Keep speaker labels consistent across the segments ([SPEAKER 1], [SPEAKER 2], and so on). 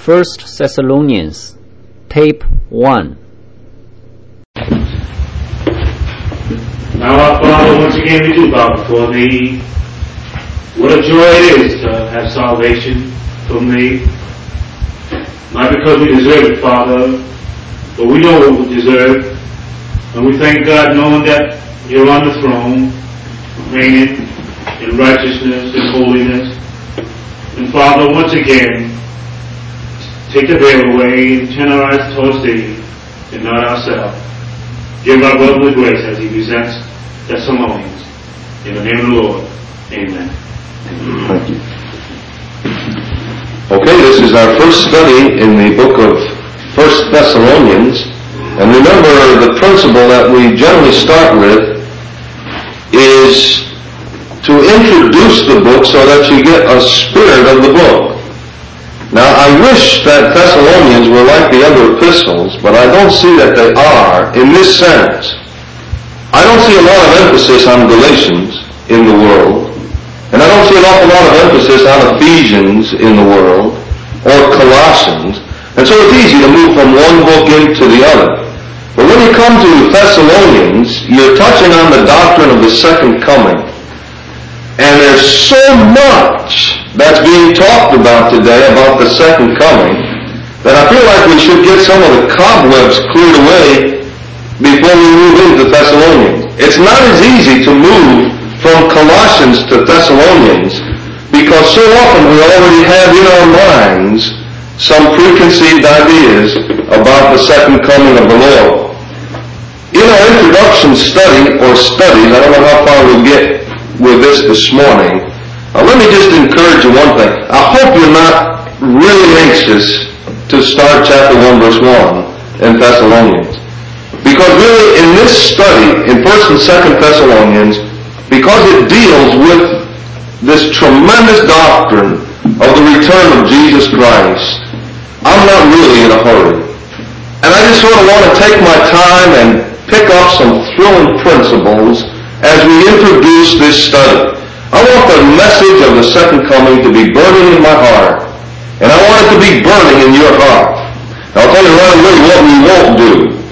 [SPEAKER 1] 1 Thessalonians, Tape 1.
[SPEAKER 2] Now, our Father, once again we do bow before Thee. What a joy it is to have salvation from Thee. Not because we deserve it, Father, but we know what we deserve. And we thank God knowing that You're on the throne, reigning in righteousness and holiness. And Father, once again, take the veil away and turn our eyes towards Thee and not ourselves. Give our brother the grace as he presents Thessalonians. In the name of the Lord, amen.
[SPEAKER 3] Thank you. Okay, this is our first study in the book of 1 Thessalonians. And remember, the principle that we generally start with is to introduce the book so that you get a spirit of the book. Now, I wish that Thessalonians were like the other epistles, but I don't see that they are in this sense. I don't see a lot of emphasis on Galatians in the world, and I don't see an awful lot of emphasis on Ephesians in the world, or Colossians, and so it's easy to move from one book into the other. But when you come to Thessalonians, you're touching on the doctrine of the second coming. And there's so much that's being talked about today about the second coming that I feel like we should get some of the cobwebs cleared away before we move into Thessalonians. It's not as easy to move from Colossians to Thessalonians because so often we already have in our minds some preconceived ideas about the second coming of the Lord. In our introduction study, or studies, I don't know how far we'll get with this morning, let me just encourage you one thing. I hope you're not really anxious to start chapter 1, verse 1 in Thessalonians. Because really, in this study, in 1st and 2nd Thessalonians, because it deals with this tremendous doctrine of the return of Jesus Christ, I'm not really in a hurry. And I just sort of want to take my time and pick up some thrilling principles as we introduce this study. I want the message of the second coming to be burning in my heart, and I want it to be burning in your heart. Now, I'll tell you right away what we won't do.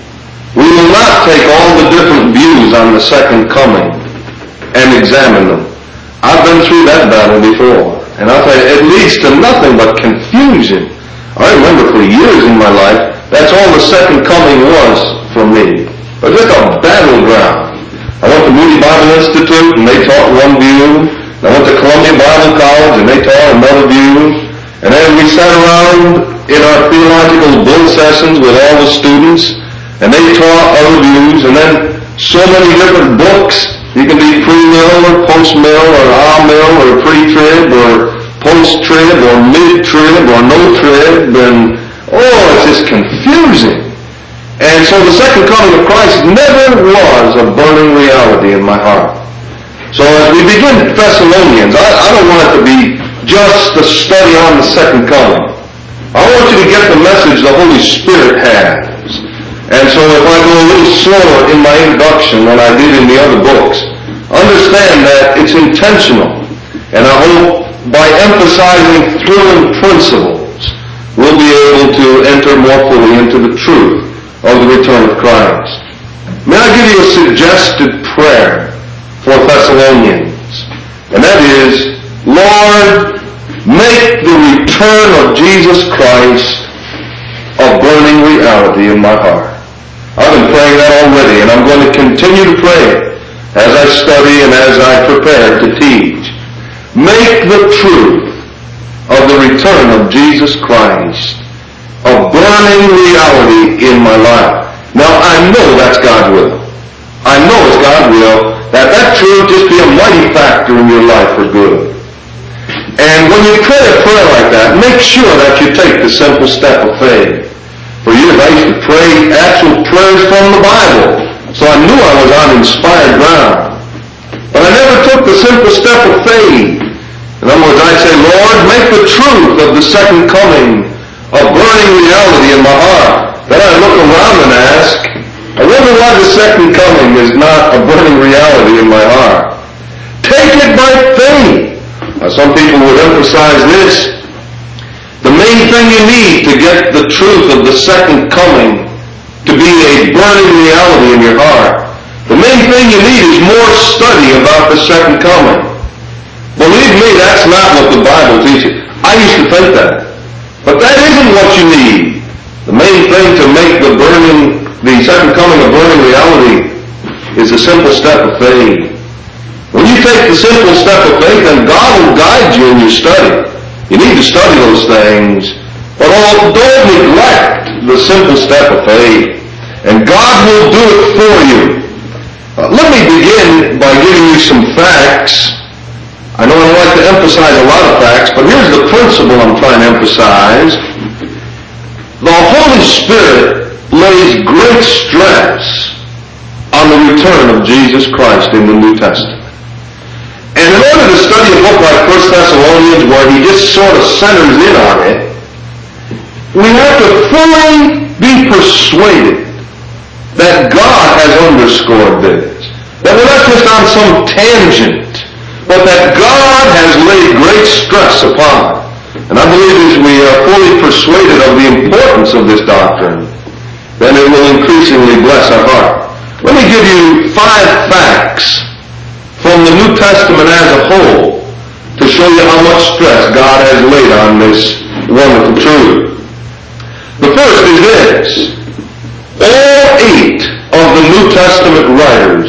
[SPEAKER 3] We will not take all the different views on the second coming and examine them. I've been through that battle before, and I'll tell you, it leads to nothing but confusion. I remember for years in my life, that's all the second coming was for me. It was just a battleground. I went to Moody Bible Institute, and they taught one view. I went to Columbia Bible College, and they taught another view. And then we sat around in our theological bull sessions with all the students, and they taught other views. And then so many different books. You can be pre-mill or post-mill or ah-mill or pre-trib or post-trib or mid-trib or no-trib. And, it's just confusing. And so the second coming of Christ never was a burning reality in my heart. So as we begin Thessalonians, I don't want it to be just a study on the second coming. I want you to get the message the Holy Spirit has. And so if I go a little slower in my introduction than I did in the other books, understand that it's intentional. And I hope by emphasizing thrilling principles, we'll be able to enter more fully into the truth of the return of Christ. May I give you a suggested prayer for Thessalonians? And that is, Lord, make the return of Jesus Christ a burning reality in my heart. I've been praying that already, and I'm going to continue to pray it as I study and as I prepare to teach. Make the truth of the return of Jesus Christ a burning reality in my life. Now, I know that's God's will. I know it's God's will that truth just be a mighty factor in your life for good. And when you pray a prayer like that, make sure that you take the simple step of faith. For years I used to pray actual prayers from the Bible, so I knew I was on inspired ground. But I never took the simple step of faith. In other words, I'd say, Lord, make the truth of the second coming a burning reality in my heart. Then I look around and ask, I wonder why the second coming is not a burning reality in my heart. Take it by faith. Now, some people would emphasize this. The main main thing you need to get the truth of the second coming to be a burning reality in your heart, the main thing you need is more study about the second coming. Believe me, that's not what the Bible teaches. I used to think that. But that isn't what you need. The main thing to make the second coming a burning reality is a simple step of faith. When you take the simple step of faith, then God will guide you in your study. You need to study those things, but don't neglect the simple step of faith, and God will do it for you. Let me begin by giving you some facts. I know I don't like to emphasize a lot of facts, but here's the principle I'm trying to emphasize. The Holy Spirit lays great stress on the return of Jesus Christ in the New Testament. And in order to study a book like 1 Thessalonians, where he just sort of centers in on it, we have to fully be persuaded that God has underscored this. That we're not just on some tangent, but that God has laid great stress upon it. And I believe as we are fully persuaded of the importance of this doctrine, then it will increasingly bless our heart. Let me give you 5 facts from the New Testament as a whole to show you how much stress God has laid on this wonderful truth. The first is this. All 8 of the New Testament writers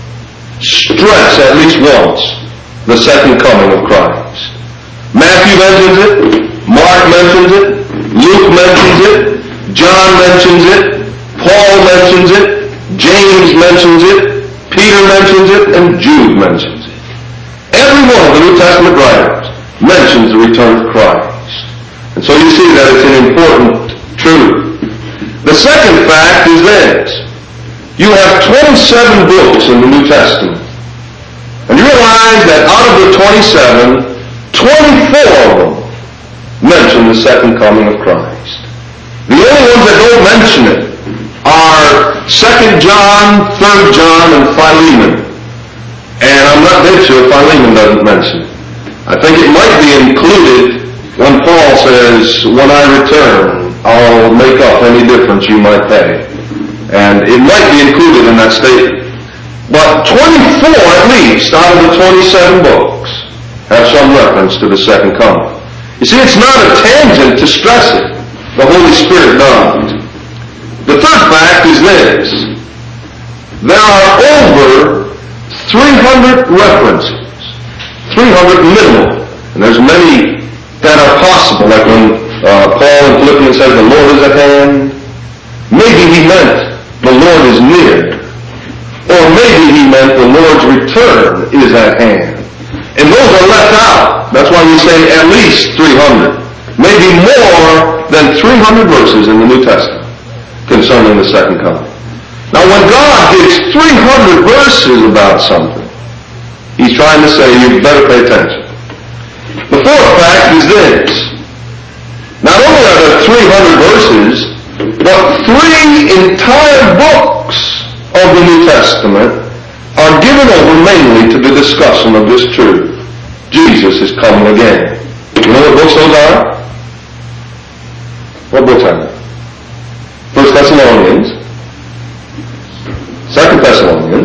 [SPEAKER 3] stress at least once the second coming of Christ. Matthew mentions it, Mark mentions it, Luke mentions it, John mentions it, Paul mentions it, James mentions it, Peter mentions it, and Jude mentions it. Every one of the New Testament writers mentions the return of Christ. And so you see that it's an important truth. The second fact is this. You have 27 books in the New Testament. And you realize that out of the 27, 24 of them mention the second coming of Christ. The only ones that don't mention it are 2 John, 3 John, and Philemon. And I'm not dead sure Philemon doesn't mention it. I think it might be included when Paul says, when I return, I'll make up any difference you might pay. And it might be included in that statement. But 24 at least out of the 27 books have some reference to the second coming. You see, it's not a tangent to stress it. The Holy Spirit does. The third fact is this. There are over 300 references, 300 minimum, and there's many that are possible, like when Paul in Philippians says the Lord is at hand. Maybe he meant the Lord is near, or maybe he meant the Lord's return is at hand. And those are left out. That's why we say at least 300. Maybe more than 300 verses in the New Testament concerning the second coming. Now when God gives 300 verses about something, he's trying to say you better pay attention. The fourth fact is this. Not only are there 300 verses, but 3 entire books of the New Testament are given over mainly to the discussion of this truth. Jesus is coming again. You know what books those are? What books are they? 1 Thessalonians, 2 Thessalonians,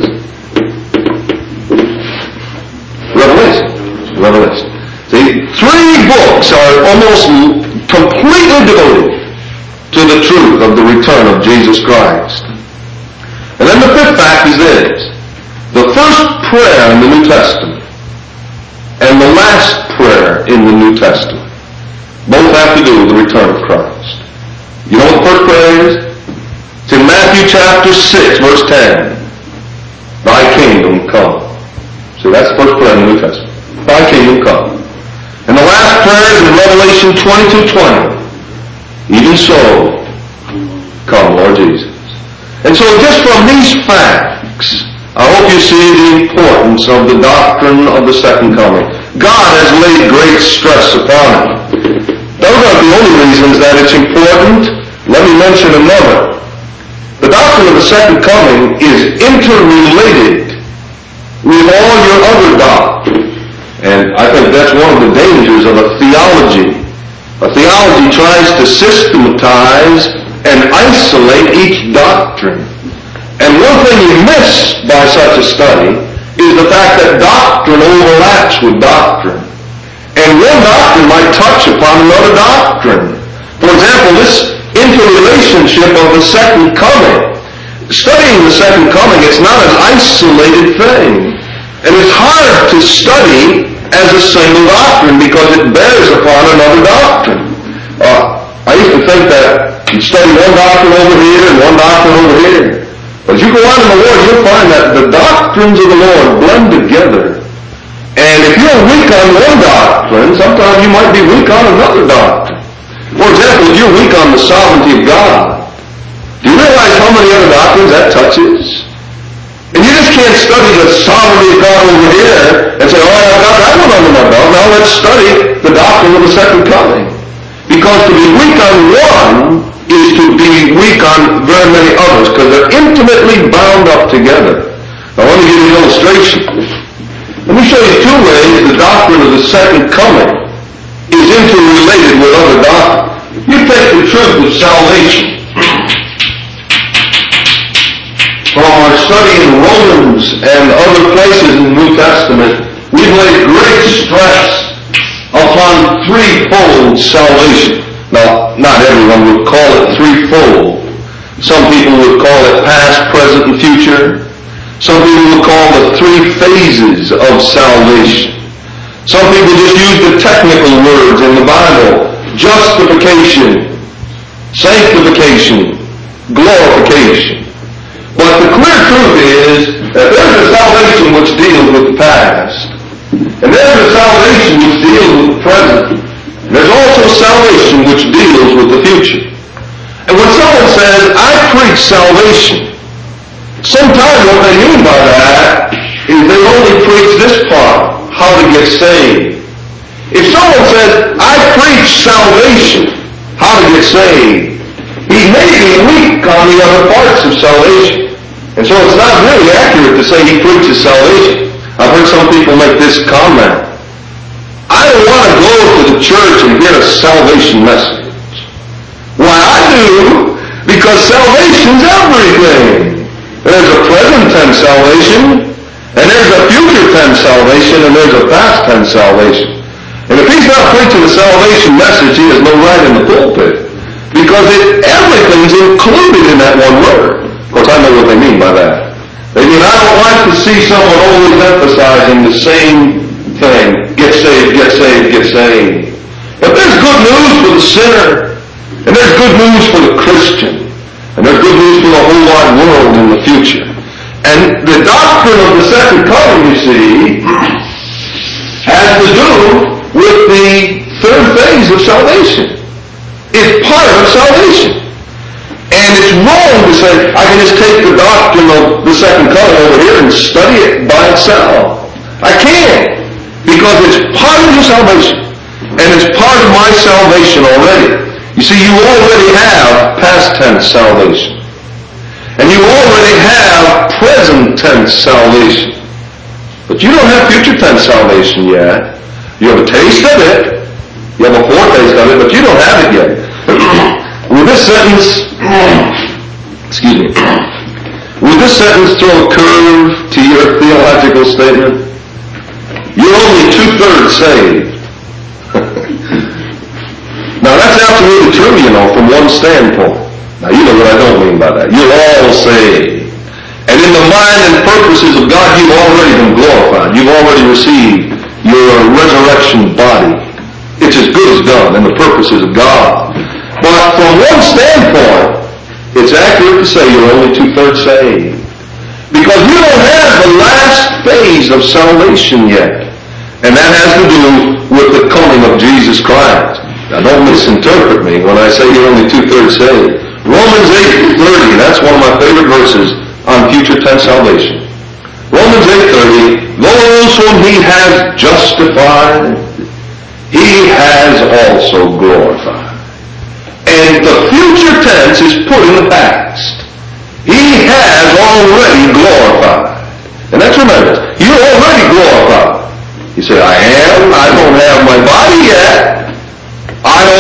[SPEAKER 3] Revelation. See, 3 books are almost completely devoted to the truth of the return of Jesus Christ. And then the fifth fact is this. The first prayer in the New Testament and the last prayer in the New Testament both have to do with the return of Christ. You know what the first prayer is? It's in Matthew chapter 6, verse 10. Thy kingdom come. See, that's the first prayer in the New Testament. Thy kingdom come. And the last prayer is in Revelation 22:20. Even so, come, Lord Jesus. And so just from these facts, I hope you see the importance of the doctrine of the second coming. God has laid great stress upon it. Those aren't the only reasons that it's important. Let me mention another. The doctrine of the second coming is interrelated with all your other doctrine. And I think that's one of the dangers of a theology A theology tries to systematize and isolate each doctrine. And one thing you miss by such a study is the fact that doctrine overlaps with doctrine. And one doctrine might touch upon another doctrine. For example, this interrelationship of the second coming. Studying the second coming, it's not an isolated thing. And it's hard to study as a single doctrine because it bears upon another doctrine. I used to think that you study one doctrine over here and one doctrine over here. But as you go out in the Lord, you'll find that the doctrines of the Lord blend together. And if you're weak on one doctrine, sometimes you might be weak on another doctrine. For example, if you're weak on the sovereignty of God, do you realize how many other doctrines that touches? And you just can't study the sovereignty of God over here and say, oh, I've got that one under my belt. Now let's study the doctrine of the second coming. Because to be weak on one is to be weak on very many others, because they're intimately bound up together. Now let me give you an illustration. Let me show you two ways the doctrine of the second coming is interrelated with other doctrines. You take the truth of salvation. From our study in Romans and other places in the New Testament, we've laid great stress upon threefold salvation. Now, not everyone would call it threefold. Some people would call it past, present, and future. Some people would call it three phases of salvation. Some people just use the technical words in the Bible: justification, sanctification, glorification. But the clear truth is that there's a salvation which deals with the past, and there's a salvation which deals with the present, and there's also salvation which deals with the future. And when someone says, I preach salvation, sometimes what they mean by that is they only preach this part, how to get saved. If someone says, I preach salvation, how to get saved, he may be weak on the other parts of salvation. And so it's not really accurate to say he preaches salvation. I've heard some people make this comment: I don't want to go to the church and get a salvation message. Why, I do, because salvation's everything. There's a present tense salvation, and there's a future tense salvation, and there's a past tense salvation. And if he's not preaching a salvation message, he has no right in the pulpit, because everything's included in that one word. Of course, I know what they mean by that. They mean, I don't like to see someone always emphasizing the same thing: get saved, get saved, get saved. But there's good news for the sinner, and there's good news for the Christian, and there's good news for the whole wide world in the future. And the doctrine of the second coming, you see, has to do with the third phase of salvation. It's part of salvation. And it's wrong to say, I can just take the doctrine of the second coming over here and study it by itself. I can't, because it's part of your salvation, and it's part of my salvation already. You see, you already have past tense salvation, and you already have present tense salvation, but you don't have future tense salvation yet. You have a taste of it, you have a foretaste of it, but you don't have it yet. Will this sentence throw a curve to your theological statement? You're only 2/3 saved. Now that's absolutely true, from one standpoint. Now you know what I don't mean by that. You're all saved. And in the mind and purposes of God, you've already been glorified. You've already received your resurrection body. It's as good as done in the purposes of God. But from one standpoint, it's accurate to say you're only 2/3 saved. Because you don't have the last phase of salvation yet. And that has to do with the coming of Jesus Christ. Now don't misinterpret me when I say you're only 2/3 saved. Romans 8:30, that's one of my favorite verses on future tense salvation. Romans 8:30, those whom he has justified, he has also glorified. And the future tense is put in the past. He has already glorified. And that's tremendous. You're already glorified. You say, I am. I don't have my body yet. I don't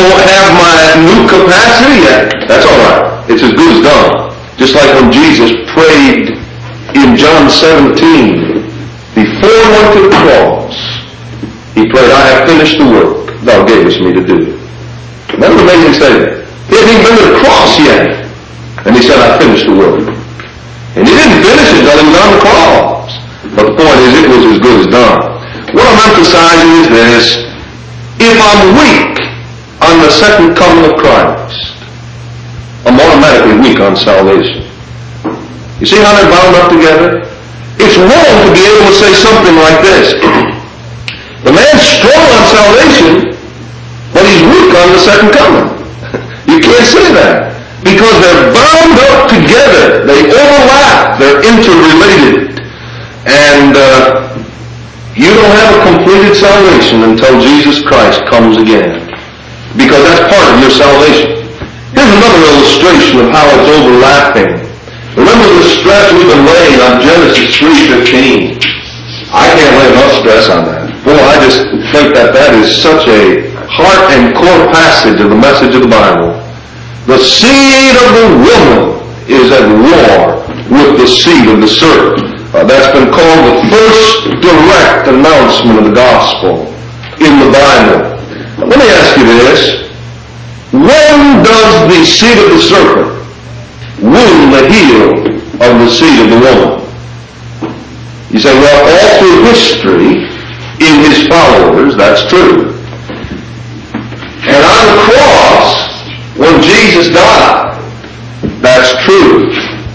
[SPEAKER 3] have my new capacity yet? That's all right. It's as good as done. Just like when Jesus prayed in John 17, before he went to the cross, he prayed, I have finished the work thou gavest me to do. That's an amazing statement. He hadn't even been to the cross yet. And he said, I finished the work. And he didn't finish it until he was on the cross. But the point is, it was as good as done. What I'm emphasizing is this. If I'm weak on the second coming of Christ, I'm automatically weak on salvation. You see how they're bound up together? It's wrong to be able to say something like this. The man's strong on salvation, but he's weak on the second coming. You can't say that. Because they're bound up together. They overlap. They're interrelated. And you don't have a completed salvation until Jesus Christ comes again. Because that's part of your salvation. Here's another illustration of how it's overlapping. Remember the stress we've been laying on Genesis 3:15. I can't lay enough stress on that. Boy, I just think that is such a heart and core passage of the message of the Bible. The seed of the woman is at war with the seed of the serpent. That's been called the first direct announcement of the gospel in the Bible. Let me ask you this. When does the seed of the serpent wound the heel of the seed of the woman? You say, well, all through history, in his followers, that's true. And on the cross, when Jesus died, that's true.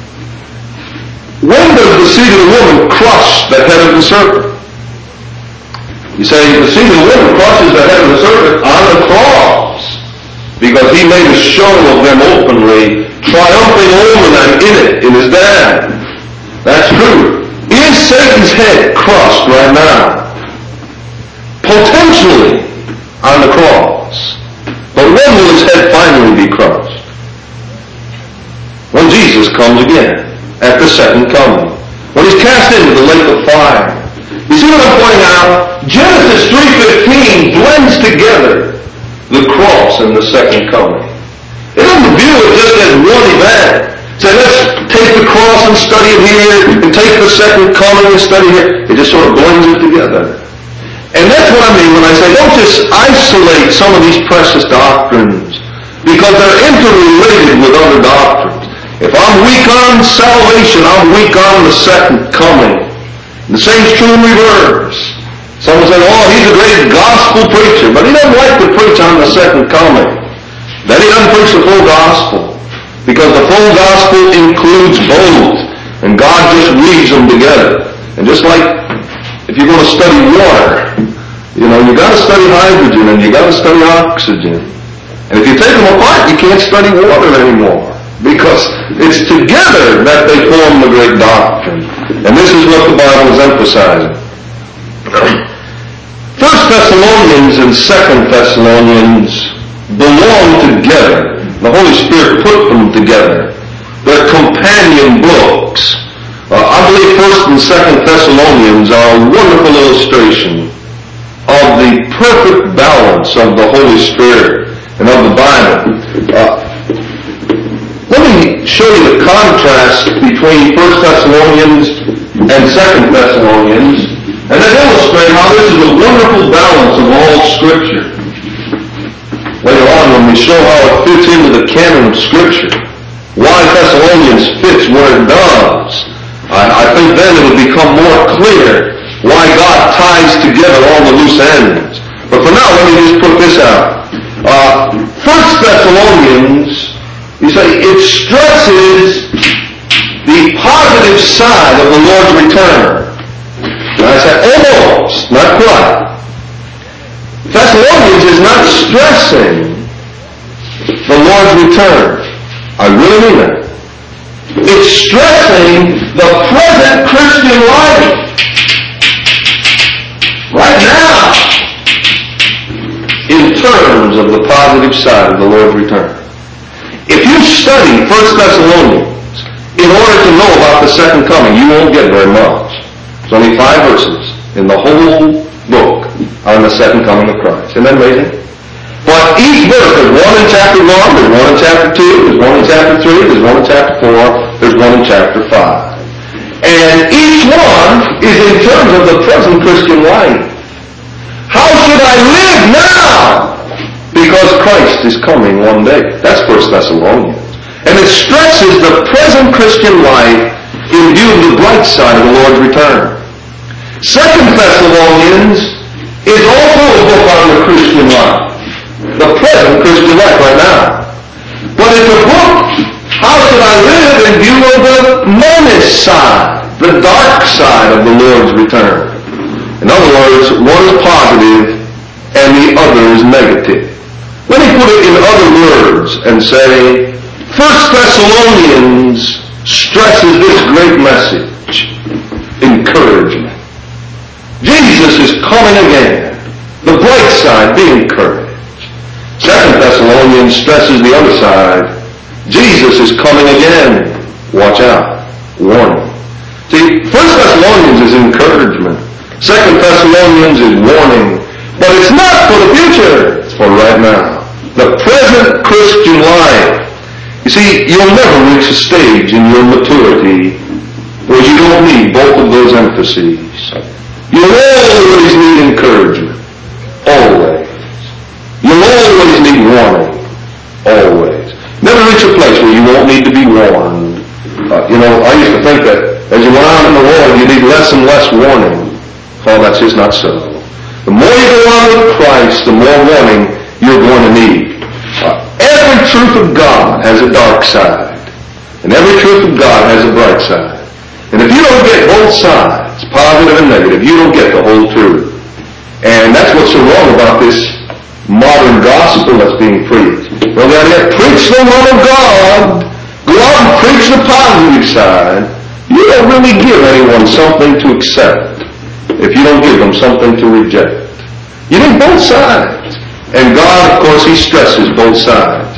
[SPEAKER 3] When does the seed of the woman crush the head of the serpent? You say, the seed of the woman crushes the head of the serpent on the cross, because he made a show of them openly, triumphing over them in his death. That's true. Is Satan's head crushed right now? Potentially on the cross. But when will his head finally be crushed? When Jesus comes again, at the second coming. When he's cast into the lake of fire. You see what I'm pointing out? Genesis 3:15 blends together the cross and the second coming. It doesn't view it just as one event. Say, let's take the cross and study it here, and take the second coming and study here. It just sort of blends it together. And that's what I mean when I say, don't just isolate some of these precious doctrines, because they're interrelated with other doctrines. If I'm weak on salvation, I'm weak on the second coming. The same's true in reverse. Someone said, oh, he's a great gospel preacher, but he doesn't like to preach on the second coming. Then he doesn't preach the full gospel, because the full gospel includes both, and God just weaves them together. And just like if you're going to study water, you got to study hydrogen and you got to study oxygen. And if you take them apart, you can't study water anymore, because it's together that they form the great doctrine. And this is what the Bible is emphasizing. 1 Thessalonians and 2 Thessalonians belong together. The Holy Spirit put them together. They're companion books. I believe 1 and 2 Thessalonians are a wonderful illustration of the perfect balance of the Holy Spirit and of the Bible. Let me show you the contrast between 1 Thessalonians and 2 Thessalonians, and then illustrate how this is a wonderful balance of all Scripture. Later on, when we show how it fits into the canon of Scripture, why Thessalonians fits where it does, I think then it will become more clear why God ties together all the loose ends. But for now, let me just put this out. 1 Thessalonians, you say, it stresses the positive side of the Lord's return. And I said, almost, not quite. Thessalonians is not stressing the Lord's return. I really mean that. It's stressing the present Christian life. Right now. In terms of the positive side of the Lord's return. If you study 1 Thessalonians in order to know about the second coming, you won't get very much. There's only 5 verses in the whole book on the second coming of Christ. Isn't that amazing? But each verse of 1 and chapter 1, there's one in chapter 2, there's one in chapter 3, there's one in chapter 4, there's one in chapter 5. And each one is in terms of the present Christian life. How should I live now? Because Christ is coming one day. That's 1 Thessalonians. And it stresses the present Christian life in view of the bright side of the Lord's return. 2 Thessalonians is also a book on the Christian life. The present Christian life right now. But it's a book, how should I live in view of the menace side, the dark side of the Lord's return. In other words, one is positive and the other is negative. Let me put it in other words and say, 1 Thessalonians stresses this great message, encouragement. Jesus is coming again. The bright side, be encouraged. 2 Thessalonians stresses the other side. Jesus is coming again. Watch out. Warning. See, 1 Thessalonians is encouragement. 2 Thessalonians is warning. But it's not for the future. It's for right now. The present Christian life. You see, you'll never reach a stage in your maturity where you don't need both of those emphases. You'll always need encouragement. Always. You'll always need warning. Always. Never reach a place where you won't need to be warned. I used to think that as you went out in the world, you need less and less warning. Oh, that's just not so. The more you go on with Christ, the more warning you're going to need. Every truth of God has a dark side. And every truth of God has a bright side. And if you don't get both sides, positive and negative, you don't get the whole truth. And that's what's so wrong about this modern gospel that's being preached. Well, the idea, preach the word of God. Go out and preach the positive side. You don't really give anyone something to accept if you don't give them something to reject. You need both sides. And God, of course, He stresses both sides.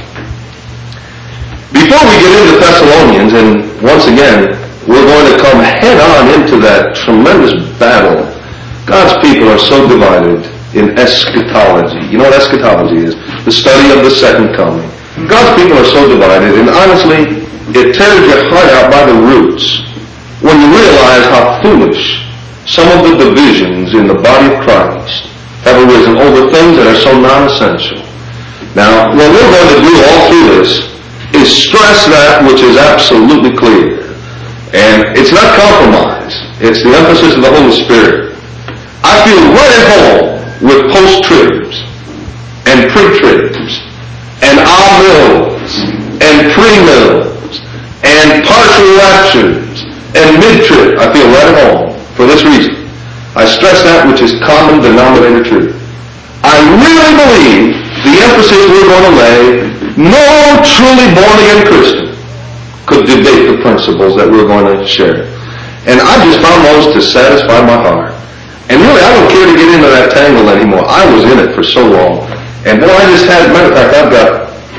[SPEAKER 3] Before we get into Thessalonians, and once again, we're going to come head on into that tremendous battle. God's people are so divided in eschatology. You know what eschatology is? The study of the second coming. God's people are so divided, and honestly, it tears your heart out by the roots when you realize how foolish some of the divisions in the body of Christ have arisen over things that are so non-essential. Now, what we're going to do all through this is stress that which is absolutely clear. And it's not compromise. It's the emphasis of the Holy Spirit. I feel right at home with post-tribs and pre-tribs and amills and pre-mills and partial raptures and mid-trib. I feel right at home for this reason. I stress that which is common denominator truth. I really believe the emphasis we're going to lay, no truly born-again Christian could debate the principles that we're going to share. And I just found those to satisfy my heart. And really, I don't care to get into that tangle anymore. I was in it for so long. And boy, I just had, matter of fact, I've got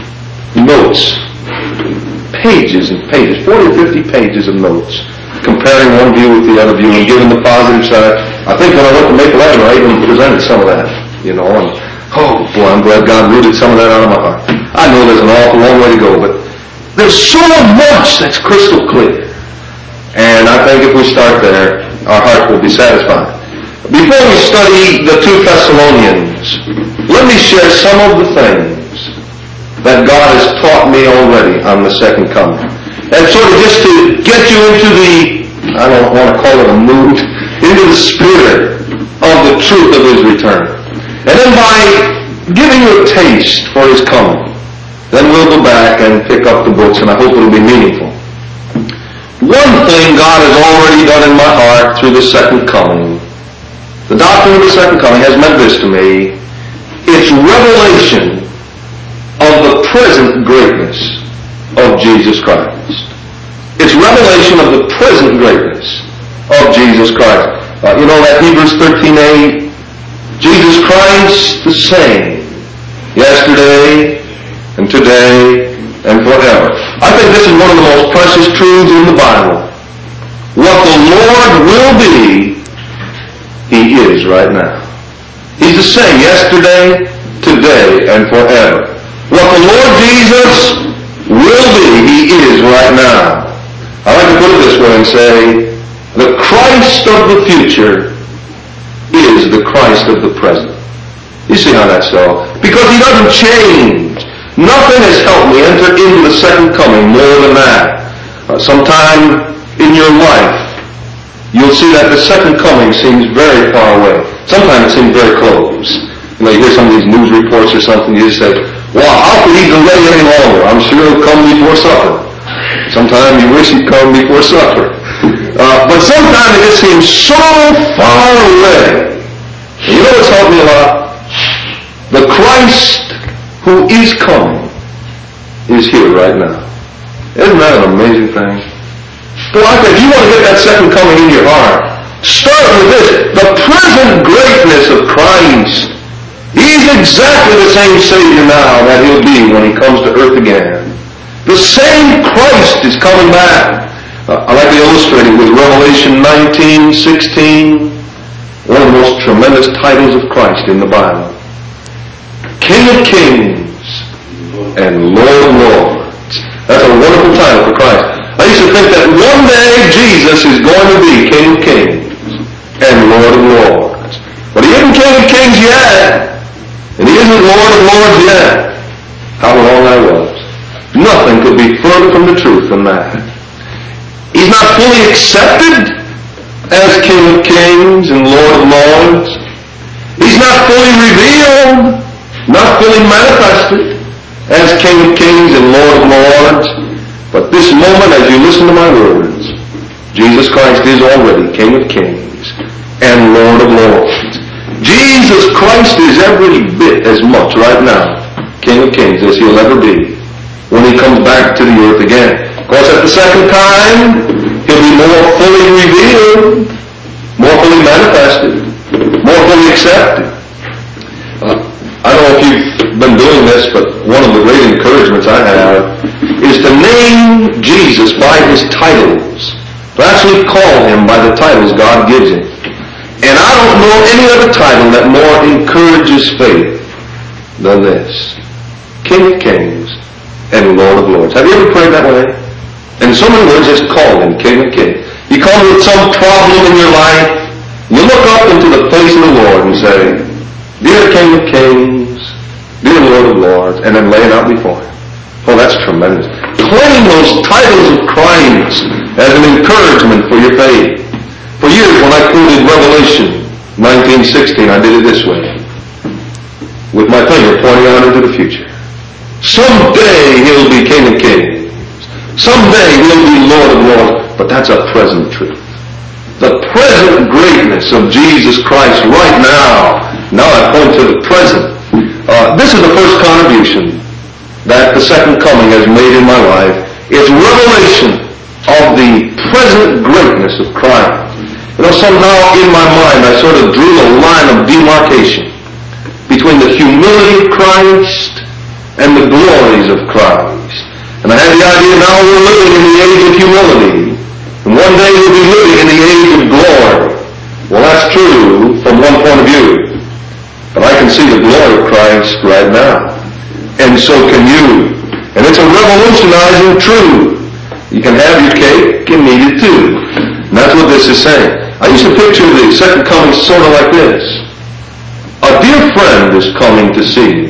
[SPEAKER 3] notes, pages and pages, 40 or 50 pages of notes, comparing one view with the other view and giving the positive side. I think when I went to Maple Avenue, I even presented some of that, and oh boy, I'm glad God rooted some of that out of my heart. I know there's an awful long way to go, but there's so much that's crystal clear. And I think if we start there, our heart will be satisfied. Before we study the 2 Thessalonians, let me share some of the things that God has taught me already on the second coming. And sort of just to get you into the, I don't want to call it a mood, into the spirit of the truth of His return. And then by giving you a taste for His coming, then we'll go back and pick up the books, and I hope it'll be meaningful. One thing God has already done in my heart through the second coming, the doctrine of the second coming has meant this to me. It's revelation of the present greatness of Jesus Christ. It's revelation of the present greatness of Jesus Christ. You know that Hebrews 13:8, Jesus Christ the same, yesterday and today and forever. I think this is one of the most precious truths in the Bible. What the Lord will be, He is right now. He's the same yesterday, today, and forever. What the Lord Jesus will be, He is right now. I like to put it this way and say, the Christ of the future is the Christ of the present. You see how that's so? Because He doesn't change. Nothing has helped me enter into the second coming more than that. Sometime in your life, you'll see that the second coming seems very far away. Sometimes it seems very close. You hear some of these news reports or something, you just say, well, how could He delay any longer? I'm sure He'll come before supper. Sometimes you wish He'd come before supper. But sometimes it just seems so far away. And you know what's helped me a lot? The Christ who is coming is here right now. Isn't that an amazing thing? Well, I think if you want to get that second coming in your heart, start with this. The present greatness of Christ. He's exactly the same Savior now that He'll be when He comes to earth again. The same Christ is coming back. I like to illustrate it with Revelation 19:16, one of the most tremendous titles of Christ in the Bible. King of Kings and Lord of Lords. That's a wonderful title for Christ. I used to think that one day Jesus is going to be King of Kings and Lord of Lords. But He isn't King of Kings yet, and He isn't Lord of Lords yet. How wrong I was. Nothing could be further from the truth than that. He's not fully accepted as King of Kings and Lord of Lords. He's not fully revealed, not fully manifested as King of Kings and Lord of Lords. But this moment, as you listen to my words, Jesus Christ is already King of Kings and Lord of Lords. Jesus Christ is every bit as much right now King of Kings as He'll ever be when He comes back to the earth again. Of course, at the second time, He'll be more fully revealed, more fully manifested, more fully accepted. I don't know if you've been doing this, but one of the great encouragements I have is to name Jesus by His titles. To actually call Him by the titles God gives Him. And I don't know any other title that more encourages faith than this. King of Kings and Lord of Lords. Have you ever prayed that way? In so many words, just call Him King of Kings. You come with some problem in your life, you look up into the face of the Lord and say, Dear King of Kings, dear Lord of Lords, and then lay it out before Him. Oh, that's tremendous. Claim those titles of Christ as an encouragement for your faith. For years, when I quoted Revelation 19:16, I did it this way, with my finger pointing out into the future. Someday He'll be King of Kings. Someday He'll be Lord of Lords. But that's a present truth. The present greatness of Jesus Christ right now. Now I point to the present. This is the first contribution that the second coming has made in my life. It's revelation of the present greatness of Christ. You know, somehow in my mind I sort of drew a line of demarcation between the humility of Christ and the glories of Christ. And I had the idea now we're living in the age of humility. And one day we'll be living in the age of glory. Well, that's true from one point of view. But I can see the glory of Christ right now. And so can you. And it's a revolutionizing truth. You can have your cake and eat it too. And that's what this is saying. I used to picture the second coming sort of like this. A dear friend is coming to see me.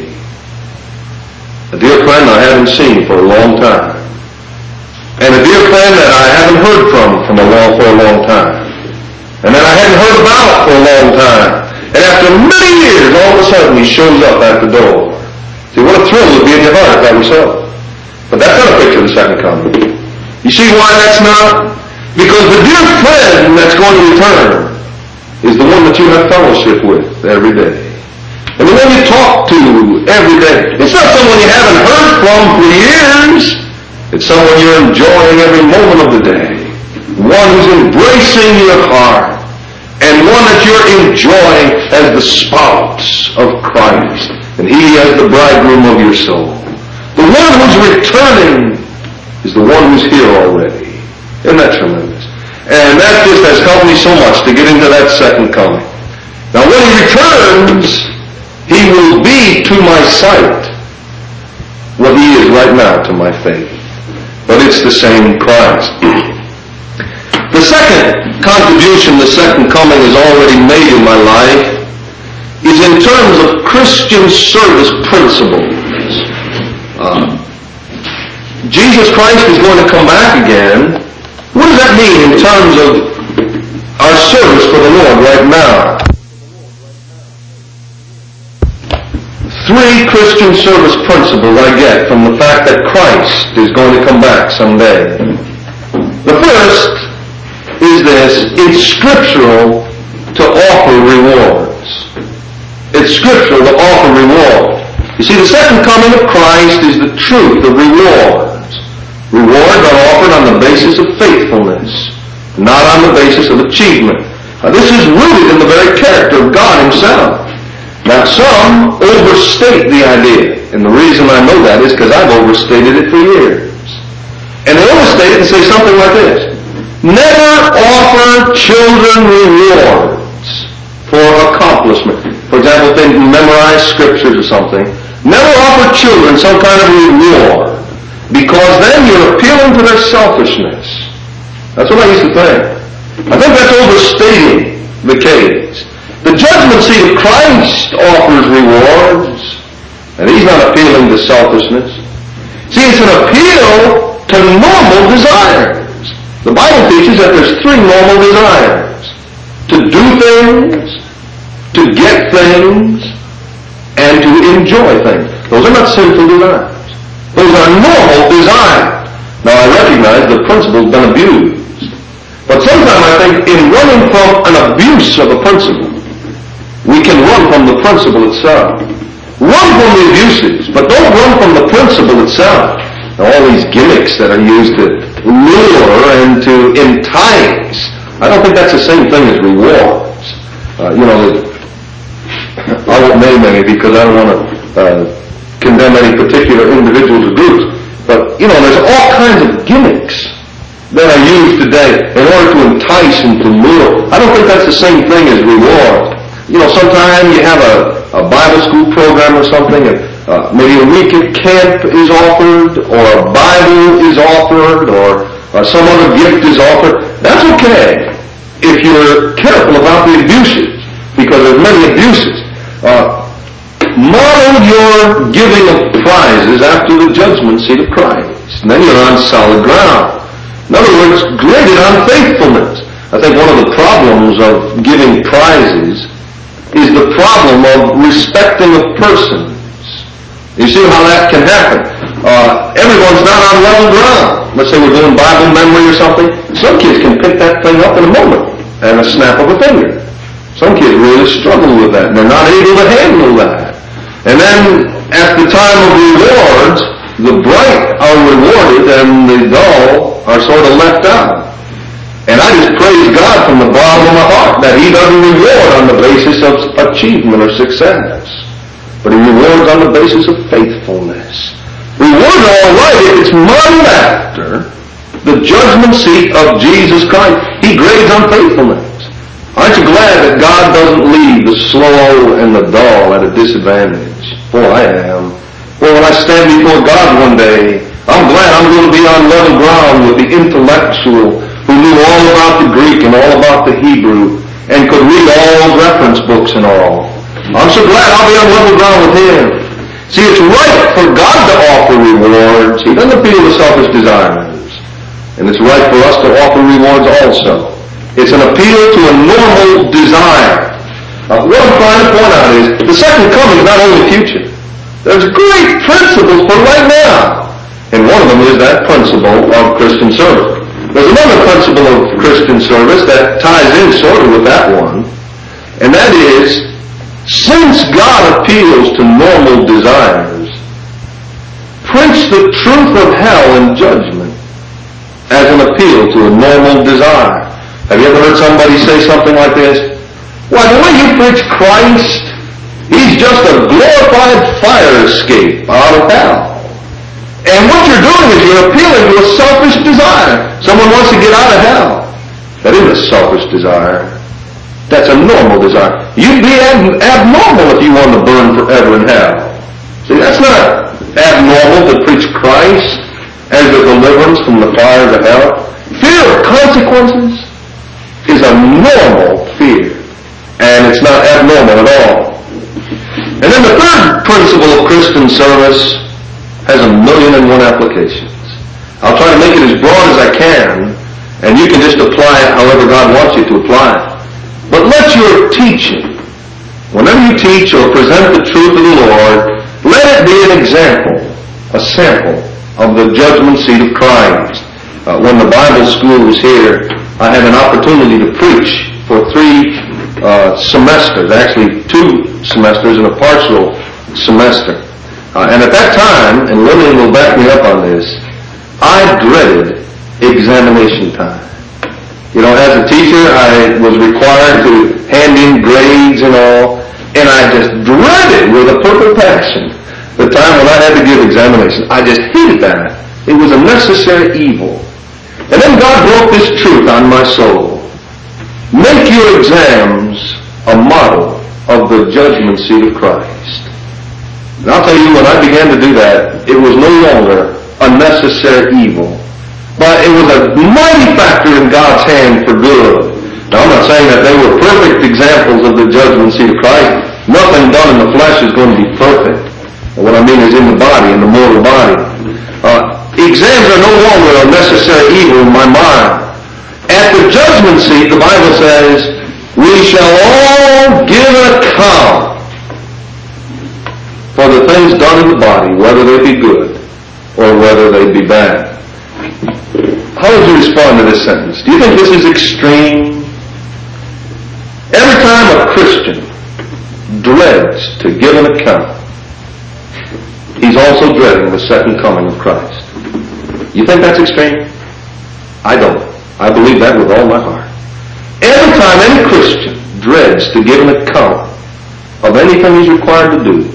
[SPEAKER 3] A dear friend I haven't seen for a long time. And a dear friend that I haven't heard from for a long time. And that I hadn't heard about for a long time. And after many years, all of a sudden he shows up at the door. See, what a thrill would be in your heart if that were so. But that's not a picture of the second coming. You see why that's not? Because the dear friend that's going to return is the one that you have fellowship with every day. And the one you talk to every day. It's not someone you haven't heard from for years. It's someone you're enjoying every moment of the day. One who's embracing your heart. And one that you're enjoying as the spouse of Christ. And He as the bridegroom of your soul. The one who's returning is the one who's here already. Isn't that tremendous? And that just has helped me so much to get into that second coming. Now when He returns, He will be to my sight what He is right now to my faith. But it's the same Christ. The second contribution the second coming has already made in my life is in terms of Christian service principles. Jesus Christ is going to come back again. What does that mean in terms of our service for the Lord right now? 3 Christian service principles I get from the fact that Christ is going to come back someday. The first is this: it's scriptural to offer rewards. It's scriptural to offer reward. You see, the second coming of Christ is the truth of rewards. Rewards are offered on the basis of faithfulness, not on the basis of achievement. Now, this is rooted in the very character of God Himself. Now, some overstate the idea, and the reason I know that is because I've overstated it for years. And they overstate it and say something like this: never offer children rewards for accomplishment. For example, if they memorize scriptures or something, never offer children some kind of reward, because then you're appealing to their selfishness. That's what I used to think. I think that's overstating the case. The judgment seat of Christ offers rewards, and He's not appealing to selfishness. See, it's an appeal to normal desires. The Bible teaches that there's 3 normal desires: to do things, to get things, and to enjoy things. Those are not sinful desires. Those are normal desires. Now, I recognize the principle's been abused. But sometimes I think in running from an abuse of a principle, we can run from the principle itself. Run from the abuses, but don't run from the principle itself. Now, all these gimmicks that are used to lure and to entice, I don't think that's the same thing as rewards. I won't name any because I don't want to condemn any particular individuals or groups. But, there's all kinds of gimmicks that are used today in order to entice and to lure. I don't think that's the same thing as reward. Sometimes you have a Bible school program or something, and maybe a week at camp is offered, or a Bible is offered, or some other gift is offered. That's okay if you're careful about the abuses, because there's many abuses. Model your giving of prizes after the judgment seat of Christ, and then you're on solid ground. In other words, graded on faithfulness. I think one of the problems of giving prizes is the problem of respecting of persons. You see how that can happen. Everyone's not on level ground. Let's say we're doing Bible memory or something. Some kids can pick that thing up in a moment and a snap of a finger. Some kids really struggle with that, and they're not able to handle that. And then, at the time of rewards, the bright are rewarded and the dull are sort of left out. And I just praise God from the bottom of my heart that He doesn't reward on the basis of achievement or success, but He rewards on the basis of faithfulness. Rewards are all right if it's modeled after the judgment seat of Jesus Christ. He grades on faithfulness. Aren't you glad that God doesn't leave the slow and the dull at a disadvantage? Boy, I am. Well, when I stand before God one day, I'm glad I'm going to be on level ground with the intellectual who knew all about the Greek and all about the Hebrew and could read all reference books and all. I'm so glad I'll be on level ground with Him. See, it's right for God to offer rewards. He doesn't appeal to selfish desires. And it's right for us to offer rewards also. It's an appeal to a normal desire. What I'm trying to point out is the second coming is not only future. There's great principles for right now. And one of them is that principle of Christian service. There's another principle of Christian service that ties in sort of with that one. And that is, since God appeals to normal desires, preach the truth of hell and judgment as an appeal to a normal desire. Have you ever heard somebody say something like this? Why, the way you preach Christ, He's just a glorified fire escape out of hell. And what you're doing is you're appealing to a selfish desire. Someone wants to get out of hell. That isn't a selfish desire. That's a normal desire. You'd be abnormal if you wanted to burn forever in hell. See, that's not abnormal. normal to preach Christ as a deliverance from the fires of hell. Fear of consequences is a normal fear, and it's not abnormal at all. And then the third principle of Christian service has 1,000,001 applications. I'll try to make it as broad as I can, and you can just apply it however God wants you to apply it. But let your teaching, whenever you teach or present the truth of the Lord, let it be an example, a sample of the judgment seat of Christ. When the Bible school was here, I had an opportunity to preach for 3 semesters, actually 2 semesters and a partial semester. And at that time, and Lillian will back me up on this, I dreaded examination time. You know, as a teacher, I was required to hand in grades and all, and I just dreaded with a perfect passion the time when I had to give examinations. I just hated that. It was a necessary evil. And then God broke this truth on my soul. Make your exams a model of the judgment seat of Christ. And I'll tell you, when I began to do that, it was no longer a necessary evil, but it was a mighty factor in God's hand for good. Now, I'm not saying that they were perfect examples of the judgment seat of Christ. Nothing done in the flesh is going to be perfect. What I mean is in the body, in the mortal body. Exams are no longer a necessary evil in my mind. At the judgment seat, the Bible says, we shall all give account for the things done in the body, whether they be good or whether they be bad. How would you respond to this sentence? Do you think this is extreme? Every time a Christian dreads to give an account, he's also dreading the second coming of Christ. You think that's extreme? I don't. I believe that with all my heart. Every time any Christian dreads to give an account of anything he's required to do,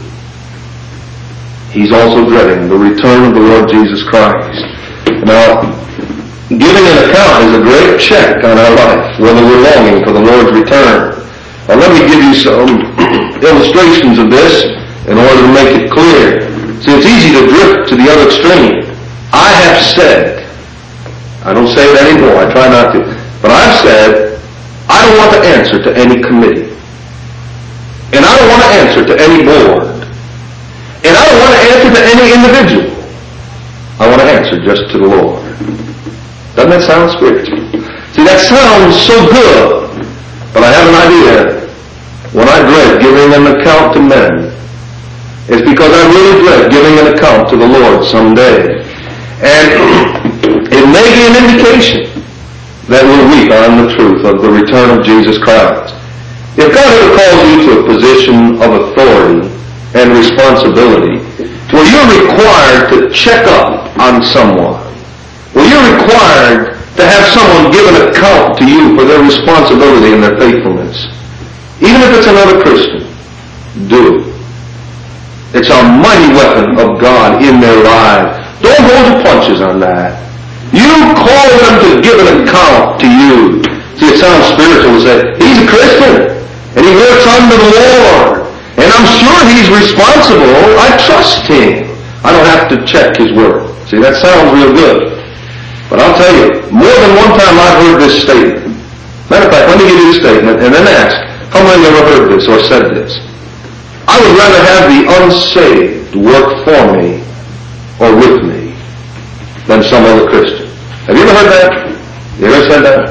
[SPEAKER 3] he's also dreading the return of the Lord Jesus Christ. Now, giving an account is a great check on our life, whether we're longing for the Lord's return. Now, let me give you some illustrations of this in order to make it clear. See, it's easy to drift to the other extreme. I have said, I don't say it anymore, I try not to, but I've said, I don't want to answer to any committee. And I don't want to answer to any board. And I don't want to answer to any individual. I want to answer just to the Lord. Doesn't that sound spiritual? See, that sounds so good, but I have an idea. When I dread giving an account to men, it's because I really dread giving an account to the Lord someday. And it may be an indication that we're weak on the truth of the return of Jesus Christ. If God ever calls you to a position of authority and responsibility, where you're required to check up on someone, where you're required to have someone give an account to you for their responsibility and their faithfulness, even if it's another Christian, do it. It's a mighty weapon of God in their lives. Don't hold your punches on that. You call them to give an account to you. See, it sounds spiritual to say, he's a Christian, and he works under the Lord, and I'm sure he's responsible. I trust him. I don't have to check his word. See, that sounds real good. But I'll tell you, more than one time I've heard this statement. Matter of fact, let me give you the statement, and then ask, how many ever heard this or said this? I would rather have the unsaved work for me or with me than some other Christian. Have you ever heard that? You ever said that?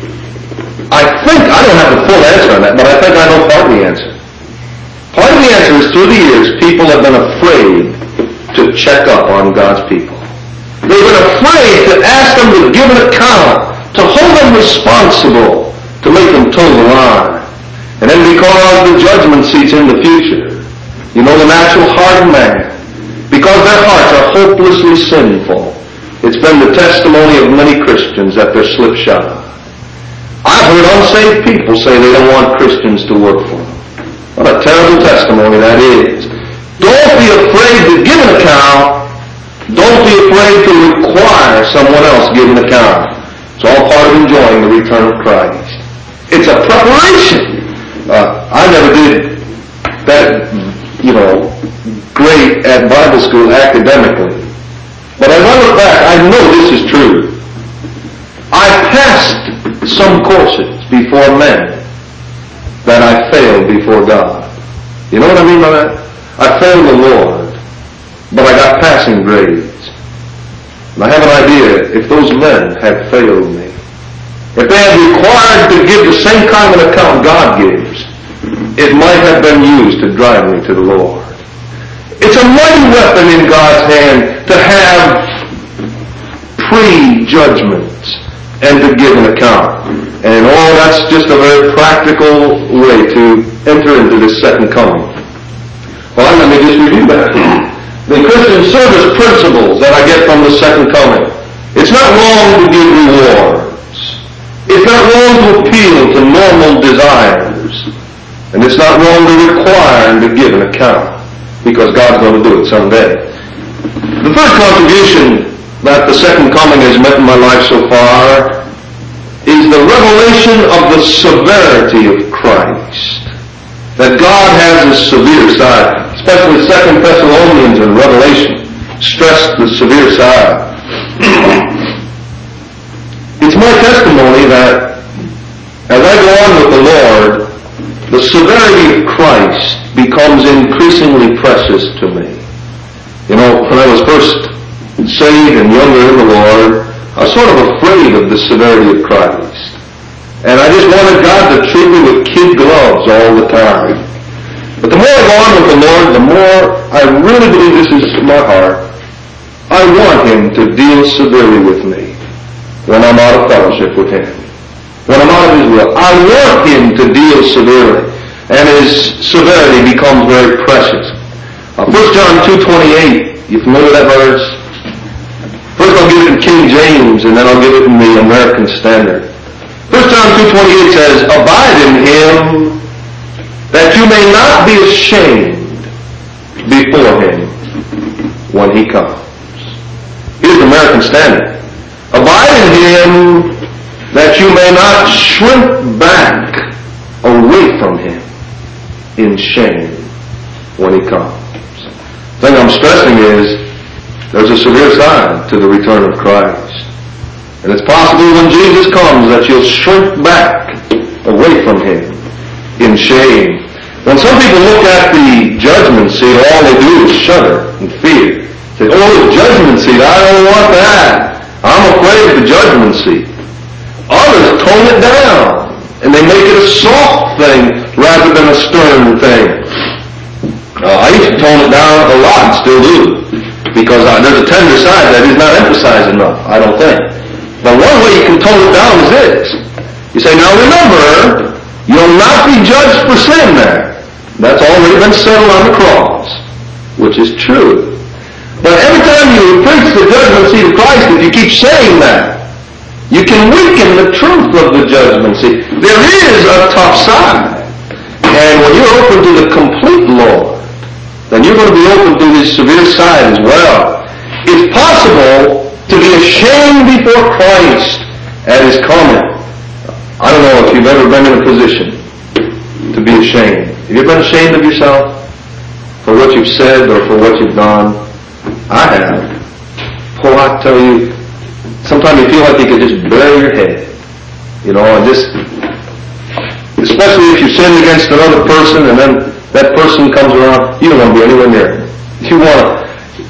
[SPEAKER 3] I think, I don't have the full answer on that, but I think I know part of the answer. Part of the answer is through the years, people have been afraid to check up on God's people. They've been afraid to ask them to give an account, to hold them responsible, to make them toe the line. And then because the judgment seat's in the future, you know the natural heart of man, because their hearts are hopelessly sinful, it's been the testimony of many Christians that they're slipshod. I've heard unsaved people say they don't want Christians to work for them. What a terrible testimony that is. Don't be afraid to give an account. Don't be afraid to require someone else give an account. It's all part of enjoying the return of Christ. It's a preparation. I never did that great at Bible school academically. But as I look back, I know this is true. I passed some courses before men that I failed before God. You know what I mean by that? I failed the Lord, but I got passing grades. And I have an idea, if those men had failed me, if they had required to give the same kind of account God gives, it might have been used to drive me to the Lord. It's a mighty weapon in God's hand to have pre-judgments and to give an account. And that's just a very practical way to enter into this second coming. Well, let me just review that. The Christian service principles that I get from the second coming. It's not wrong to give rewards. It's not wrong to appeal to normal desires. And it's not wrong to require and to give an account, because God's going to do it someday. The third contribution that the second coming has meant in my life so far is the revelation of the severity of Christ. That God has a severe side, especially 2 Thessalonians and Revelation stress the severe side. It's my testimony that as I go on with the Lord, the severity of Christ becomes increasingly precious to me. When I was first saved and younger in the Lord, I was sort of afraid of the severity of Christ. And I just wanted God to treat me with kid gloves all the time. But the more I go on with the Lord, the more I really believe this is my heart. I want Him to deal severely with me when I'm out of fellowship with Him. When I'm out of His will. I want Him to deal severely. And His severity becomes very precious. 1 John 2:28, you familiar with that verse? First I'll give it in King James, and then I'll give it in the American Standard. 1 John 2:28 says, "Abide in Him, that you may not be ashamed before Him when He comes." Here's the American Standard. "Abide in Him, that you may not shrink back away from Him in shame when He comes." The thing I'm stressing is, there's a severe side to the return of Christ. And it's possible when Jesus comes that you'll shrink back away from Him in shame. When some people look at the judgment seat, all they do is shudder and fear. Say, "Oh, the judgment seat, I don't want that. I'm afraid of the judgment seat." Others tone it down, and they make it a soft thing rather than a stern thing. I used to tone it down a lot and still do, because there's a tender side that is not emphasized enough, I don't think. But one way you can tone it down is this. You say, "Now remember, you'll not be judged for sin there. That's already been settled on the cross," which is true. But every time you preach the judgment seat of Christ, if you keep saying that, you can weaken the truth of the judgment seat. There is a tough side. And when you're open to the complete Lord, then you're going to be open to His severe side as well. It's possible to be ashamed before Christ at His coming. I don't know if you've ever been in a position to be ashamed. Have you been ashamed of yourself for what you've said or for what you've done? I have. Oh, I tell you, sometimes you feel like you could just bury your head. And just, especially if you sin against another person and then that person comes around, you don't want to be anywhere near him. You want to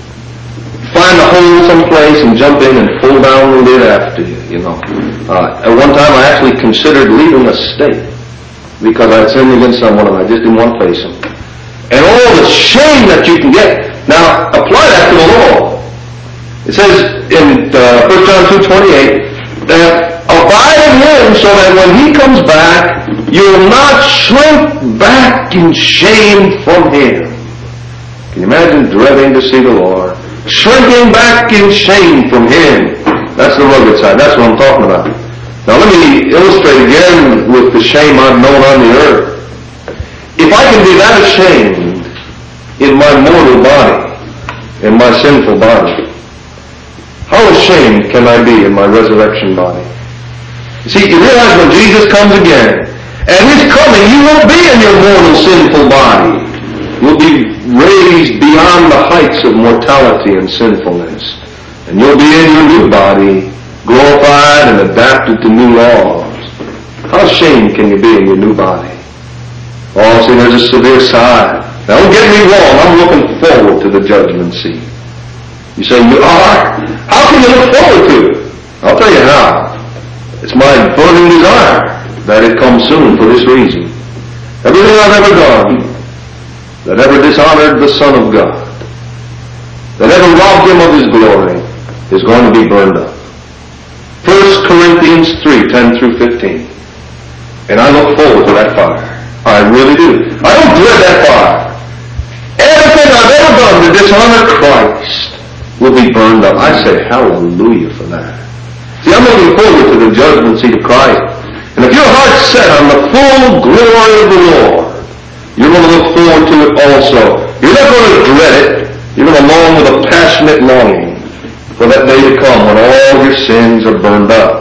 [SPEAKER 3] find a hole someplace and jump in and pull down the lid after you, At one time I actually considered leaving a state because I had sinned against someone and I just didn't want to face him. And all the shame that you can get. Now, apply that to the law. It says in 1 John 2:28 that abide in Him so that when He comes back, you'll not shrink back in shame from Him. Can you imagine dreading to see the Lord? Shrinking back in shame from Him. That's the rugged side. That's what I'm talking about. Now let me illustrate again with the shame I've known on the earth. If I can be that ashamed in my mortal body, in my sinful body, how ashamed can I be in my resurrection body? You see, you realize when Jesus comes again, at His coming, you won't be in your mortal sinful body. You'll be raised beyond the heights of mortality and sinfulness. And you'll be in your new body, glorified and adapted to new laws. How ashamed can you be in your new body? Oh, see, there's a severe side. Now, don't get me wrong. I'm looking forward to the judgment seat. You say, you are? How can you look forward to it? I'll tell you how. It's my burning desire that it comes soon for this reason. Everything I've ever done that ever dishonored the Son of God, that ever robbed Him of His glory, is going to be burned up. 1 Corinthians 3:10 through 15. And I look forward to that fire. I really do. I don't dread that fire. Everything I've ever done to dishonor Christ will be burned up. I say hallelujah for that. See, I'm looking forward to the judgment seat of Christ. And if your heart's set on the full glory of the Lord, you're going to look forward to it also. You're not going to dread it. You're going to long with a passionate longing for that day to come when all your sins are burned up.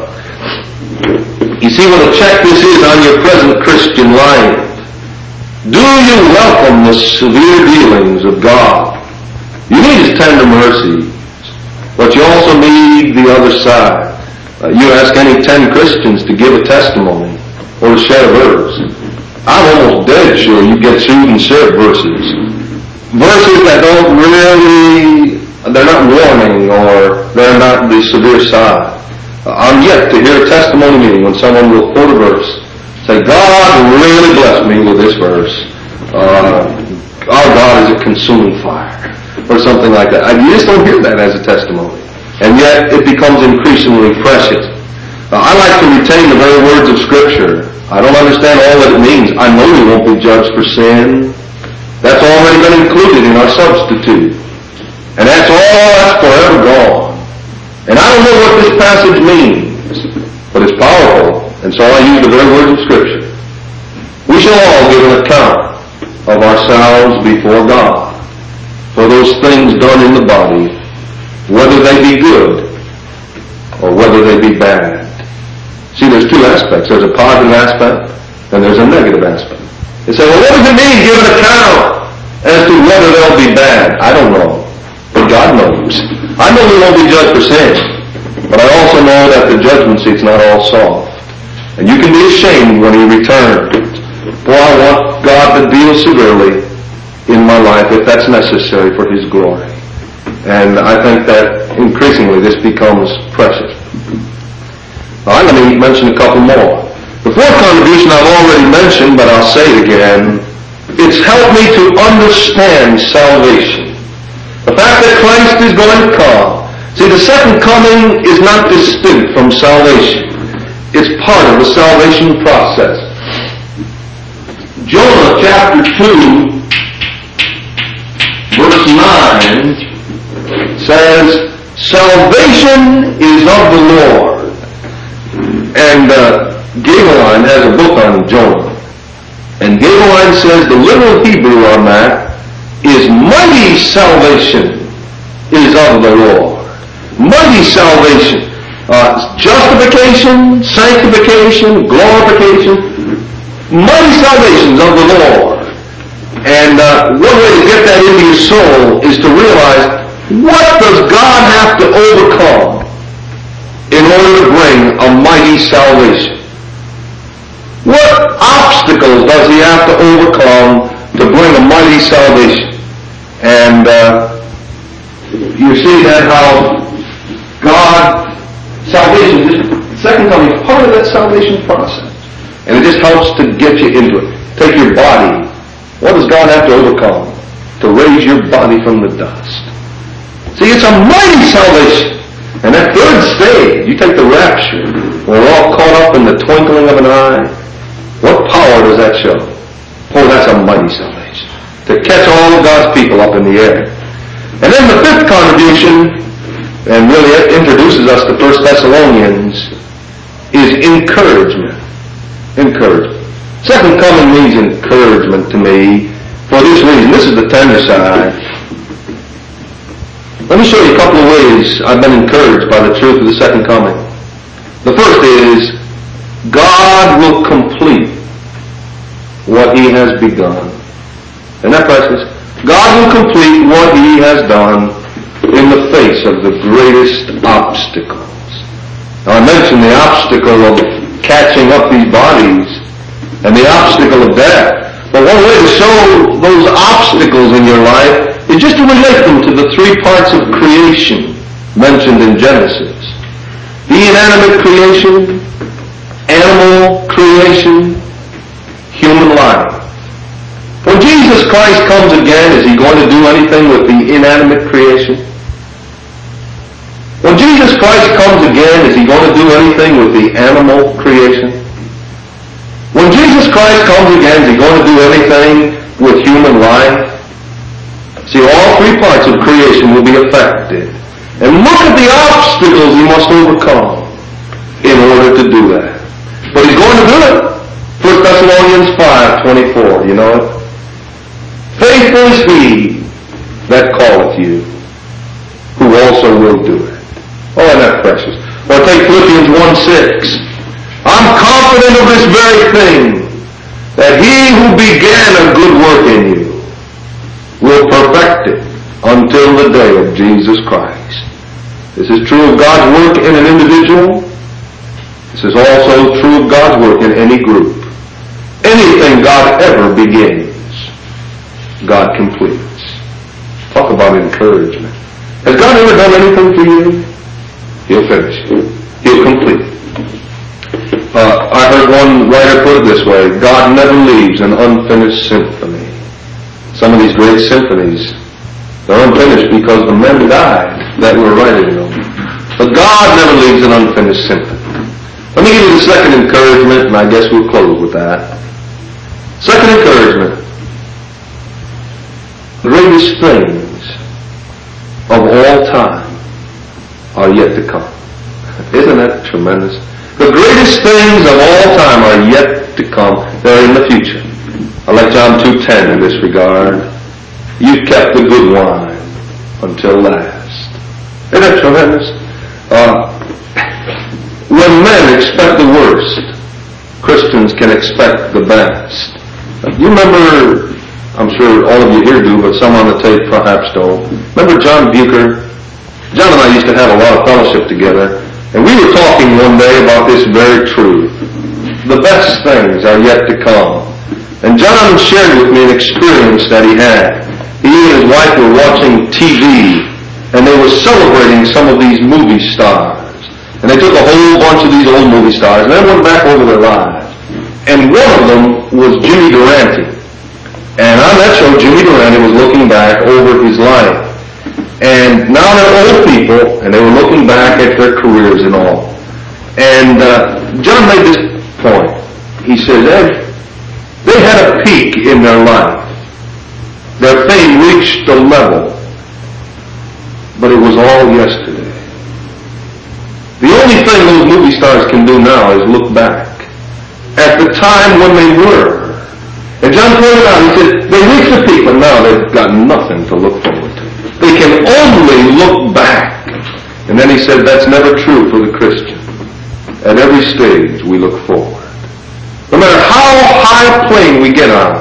[SPEAKER 3] You see what a check this is on your present Christian life. Do you welcome the severe dealings of God? You need His tender mercies, but you also need the other side. You ask any 10 Christians to give a testimony or to share a verse. I'm almost dead sure you get sued and served verses. Verses that don't really, they're not warning or they're not the severe side. I'm yet to hear a testimony meeting when someone will quote a verse, say, God really blessed me with this verse. Our God is a consuming fire, or something like that. You just don't hear that as a testimony. And yet it becomes increasingly precious. I like to retain the very words of Scripture. I don't understand all that it means. I know we won't be judged for sin. That's already been included in our substitute. And that's forever gone. And I don't know what this passage means, but it's powerful, and so I use the very words of Scripture. We shall all give an account of ourselves before God for those things done in the body, whether they be good or whether they be bad. See, there's two aspects. There's a positive aspect and there's a negative aspect. You say, well, what does it mean, give an account as to whether they'll be bad? I don't know, but God knows. I know we won't be judged for sin, but I also know that the judgment seat's not all soft. And you can be ashamed when He returns. Boy, I want God to deal severely in my life if that's necessary for His glory. And I think that increasingly this becomes precious. All right, let me mention a couple more. The fourth contribution I've already mentioned, but I'll say it again. It's helped me to understand salvation. The fact that Christ is going to come. See, the second coming is not distinct from salvation. It's part of the salvation process. Jonah chapter 2, verse 9 says, salvation is of the Lord. And Gabeline has a book on Jonah. And Gabeline says the literal Hebrew on that is mighty salvation is of the Lord. Mighty salvation. Justification, sanctification, glorification. Mighty salvation is of the Lord. And one way to get that into your soul is to realize, what does God have to overcome in order to bring a mighty salvation? What obstacles does He have to overcome to bring a mighty salvation? And you see that how God, salvation, second coming is part of that salvation process. And it just helps to get you into it. Take your body. What does God have to overcome to raise your body from the dust? See, it's a mighty salvation. And that third stage, you take the rapture, we're all caught up in the twinkling of an eye. What power does that show? Oh, that's a mighty salvation. To catch all of God's people up in the air. And then the fifth contribution, and really it introduces us to 1 Thessalonians, is encouragement. Encouragement. Second coming means encouragement to me for this reason. This is the tender side. Let me show you a couple of ways I've been encouraged by the truth of the second coming. The first is, God will complete what He has begun. Isn't that precious? God will complete what He has done in the face of the greatest obstacles. Now I mentioned the obstacle of catching up these bodies and the obstacle of death. But one way to show those obstacles in your life is just to relate them to the three parts of creation mentioned in Genesis. The inanimate creation, animal creation, human life. When Jesus Christ comes again, is He going to do anything with the inanimate creation? When Jesus Christ comes again, is He going to do anything with the animal creation? When Jesus Christ comes again, is He going to do anything with human life? See, all three parts of creation will be affected. And look at the obstacles He must overcome in order to do that. But He's going to do it. 1 Thessalonians 5:24, you know it? Faithful is He that calleth you, who also will do it. Oh, isn't that precious? Or take Philippians 1:6. I'm confident of this very thing, that He who began a good work in you will perfect it until the day of Jesus Christ. This is true of God's work in an individual. This is also true of God's work in any group. Anything God ever begins, God completes. Talk about encouragement. Has God ever done anything for you? He'll finish it. He'll complete it. I heard one writer put it this way: God never leaves an unfinished symphony. Some of these great symphonies, they're unfinished because the men died that were writing them. But God never leaves an unfinished symphony. Let me give you the second encouragement, and I guess we'll close with that. Second encouragement: the greatest things of all time are yet to come. Isn't that tremendous? The greatest things of all time are yet to come. They're in the future. I like John 2:10 in this regard. You've kept the good wine until last. Isn't that tremendous? When men expect the worst, Christians can expect the best. You remember, I'm sure all of you here do, but some on the tape perhaps don't. Remember John Bucher? John and I used to have a lot of fellowship together, and we were talking one day about this very truth. The best things are yet to come. And John shared with me an experience that he had. He and his wife were watching TV, and they were celebrating some of these movie stars. And they took a whole bunch of these old movie stars, and they went back over their lives. And one of them was Jimmy Durante. And on that show, Jimmy Durante was looking back over his life. And now they're old people, and they were looking back at their careers and all. And John made this point. He said, they had a peak in their life. Their fame reached a level, but it was all yesterday. The only thing those movie stars can do now is look back at the time when they were. And John pointed out, he said, they reached a peak, but now they've got nothing to look forward to. They can only look back. And then he said, that's never true for the Christian. At every stage, we look forward. No matter how high a plane we get on,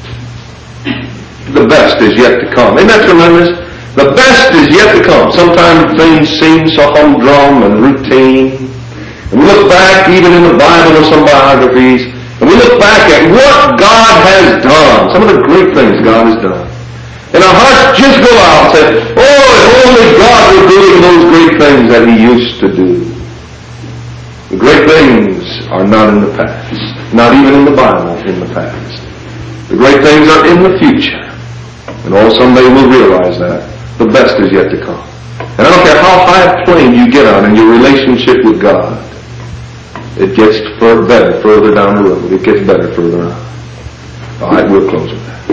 [SPEAKER 3] the best is yet to come. Isn't that tremendous? The best is yet to come. Sometimes things seem so humdrum and routine. And we look back, even in the Bible or some biographies, and we look back at what God has done, some of the great things God has done. And our hearts just go out and say, oh, if only God were doing those great things that He used to do. The great things are not in the past. Not even in the Bible in the past. The great things are in the future. And all someday we'll realize that. The best is yet to come. And I don't care how high a plane you get on in your relationship with God, it gets better further down the road. It gets better further on. All right, we'll close with that.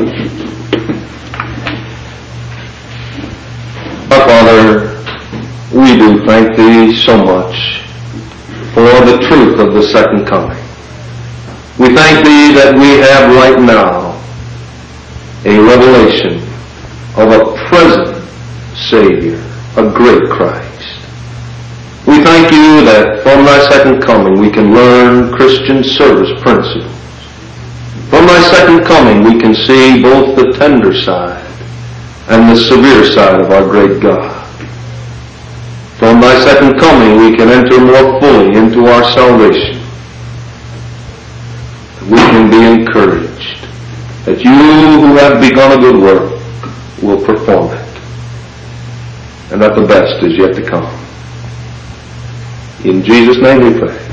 [SPEAKER 3] Our Father, we do thank Thee so much for the truth of the second coming. We thank Thee that we have right now a revelation of a present Savior, a great Christ. We thank You that from Thy second coming we can learn Christian service principles. From From thy second coming we can see both the tender side and the severe side of our great God. From thy second coming we can enter more fully into our salvation. We can be encouraged that you who have begun a good work will perform it, and that the best is yet to come. In Jesus' name we pray.